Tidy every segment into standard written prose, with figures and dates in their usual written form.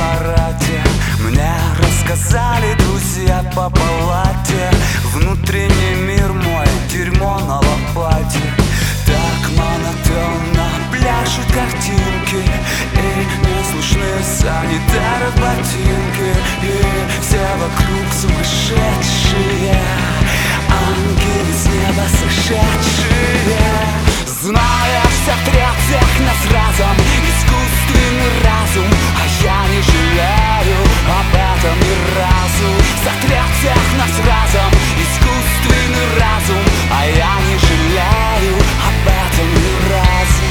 аппарате. Мне рассказали друзья по палате. Внутренний мир мой, дерьмо на лопате. Так монотонно пляшут картинки, и не слышны санитары в ботинке. И все вокруг сумасшедшие, ангелы с неба сошедшие. Знаешь, сотрет всех нас разом искусственный разум, а я не жалею об этом ни разу. Сотрет всех нас разом искусственный разум, а я не жалею об этом ни разу.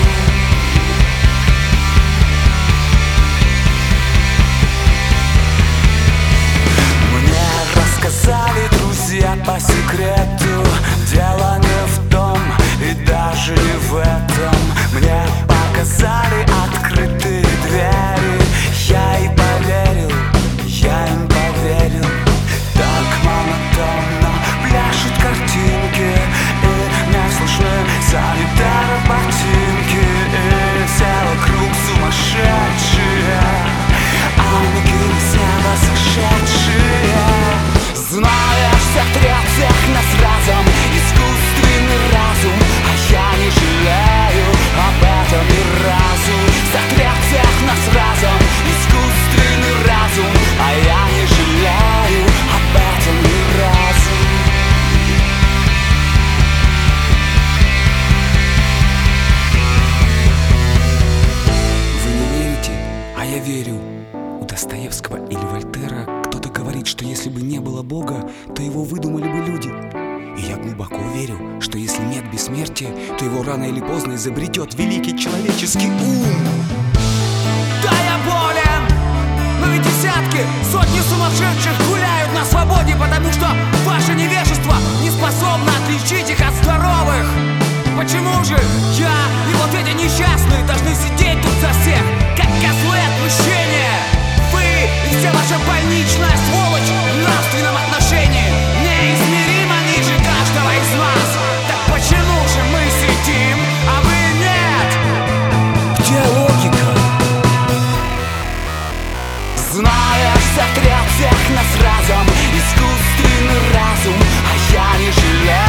Мне рассказали друзья по секрету, дело не в том и даже не в этом. Мне показали открытые двери, я и поверил, я им поверил. Так монотонно пляшут картинки, и не слышны санитары ботинки. И все вокруг сумасшедшие, ангелы с неба сошедшие. Знаешь, сотрет всех нас разом искусственный разум, а я не жалею об этом ни разу. Сотрет всех нас разом искусственный разум, а я не жалею об этом ни разу. Вы не верите, а я верю. У Достоевского или Вольтера кто-то говорит, что если бы не было Бога, то его выдумали бы люди. И я глубоко верю, что если нет бессмертия, то его рано или поздно изобретет великий человеческий ум. Да, я болен, но ведь десятки, сотни сумасшедших гуляют на свободе, потому что ваше невежество не способно отличить их от здоровых. Почему же я и вот эти несчастные должны сидеть тут за всех, как козлы отпущения? Вы и вся ваша больничная сволочь в нравственном отношении неизмеримо ниже каждого из нас. Так почему же мы сидим, а вы нет? Где логика? Знаешь, сотрет всех нас разом искусственный разум, а я не жалею